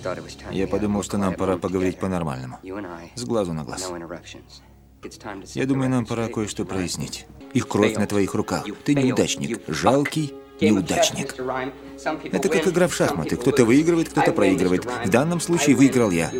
Я подумал, что нам пора поговорить по-нормальному. С глазу на глаз. Я думаю, нам пора кое-что прояснить. Их кровь на твоих руках. Ты неудачник. Жалкий неудачник. Это как игра в шахматы. Кто-то выигрывает, кто-то проигрывает. В данном случае выиграл я.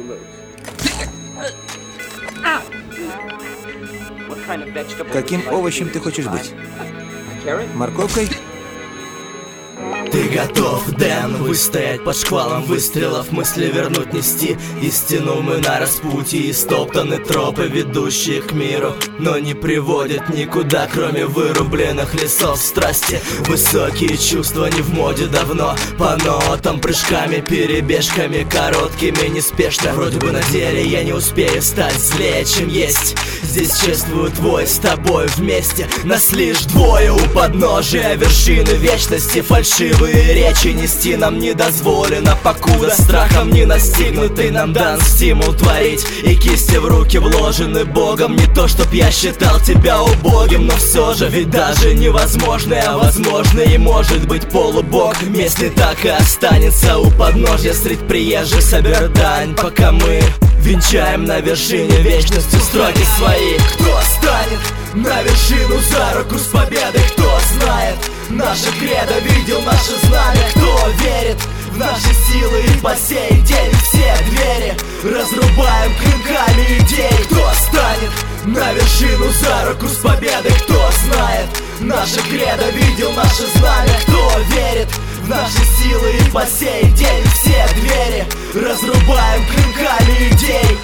Каким овощем ты хочешь быть? Морковкой? Ты готов, Дэн, выстоять под шквалом выстрелов, мысли вернуть, нести истину. Мы на распутье, истоптаны тропы, ведущие к миру, но не приводят никуда, кроме вырубленных лесов страсти. Высокие чувства не в моде давно, по нотам, прыжками, перебежками короткими, неспешно. Вроде бы на деле я не успею стать злее, чем есть. Здесь чествую твой с тобой вместе. Нас лишь двое у подножия вершины вечности. Фальшивые речи нести нам не дозволено, покуда страхом не настигнутый нам дан стимул творить. И кисти в руки вложены Богом. Не то, чтоб я считал тебя убогим, но все же, ведь даже невозможное возможно. И может быть полубог, если так и останется у подножья средь приезжих собер дань, пока мы венчаем на вершине вечности строки свои. Кто станет на вершину за руку с победой? Кто знает наше кредо, видел наше знамя? Кто верит в наши силы и по сей день все двери разрубаем клинками идей? Кто станет на вершину за руку с победой? Кто знает наше кредо, видел наше знамя? Кто верит в наши силы и по сей день все двери разрубаем клинками идей?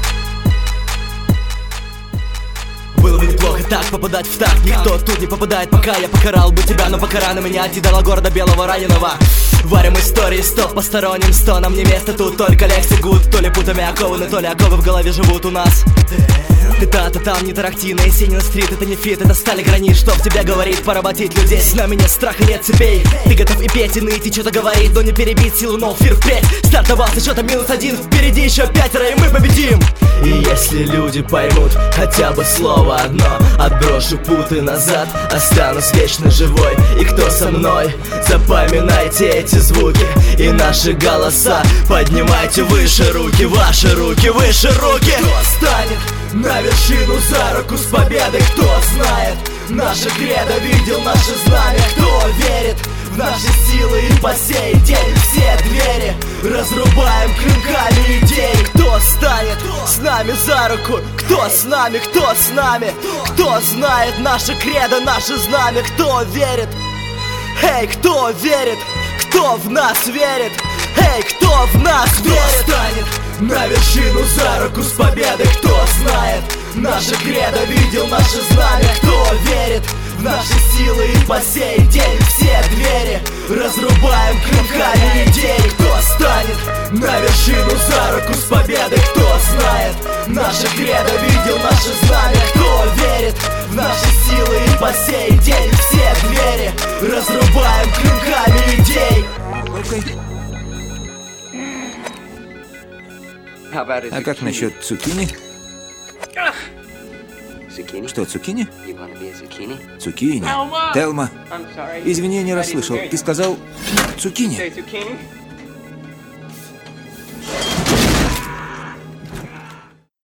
Было бы неплохо так попадать в такт. Никто тут не попадает, пока я покарал бы тебя, но пока рано меня отъедала города белого раненого. Варим истории, стоп посторонним стонам. Не место тут, только лекси гуд. То ли путами окованы, то ли оковы в голове живут у нас. Ты та-то там, не тарахти на Есенин-стрит. Это не фит, это стали гранит, что в тебе говорит поработить людей. С нами нет страха, нет цепей. Ты готов и петь, и ныть, и что-то говорить, но не перебить силу, но фир впредь. Стартовал со счетом -1, впереди еще 5, и мы победим. И если люди поймут хотя бы слово одно, отброшу путы назад, останусь вечно живой. И кто со мной? Запоминайте эти звуки и наши голоса. Поднимайте выше руки, ваши руки, выше руки. Кто станет на вершину за руку с победой? Кто знает наше кредо, видел наше знамя? Кто верит в наши силы и по сей день все двери разрубаем клинками идей? Кто станет с нами за руку? Кто с нами, кто с нами? Кто знает наше кредо, наше знамя? Кто верит? Эй, кто верит? Кто в нас верит? Эй, кто в нас верит? Кто станет на вершину за руку с победой? Кто знает наше кредо, видел наше знамя? Кто верит в наши силы и по сей день все двери разрубаем клинками идей? Кто станет на вершину за руку с победой? Кто знает наше кредо, видел наше знамя? Кто верит в наши силы и по сей день все двери разрубаем клинками идей? А как насчет цукини? Что, цукини? Цукини. Телма. Извини, я не расслышал. Ты сказал цукини.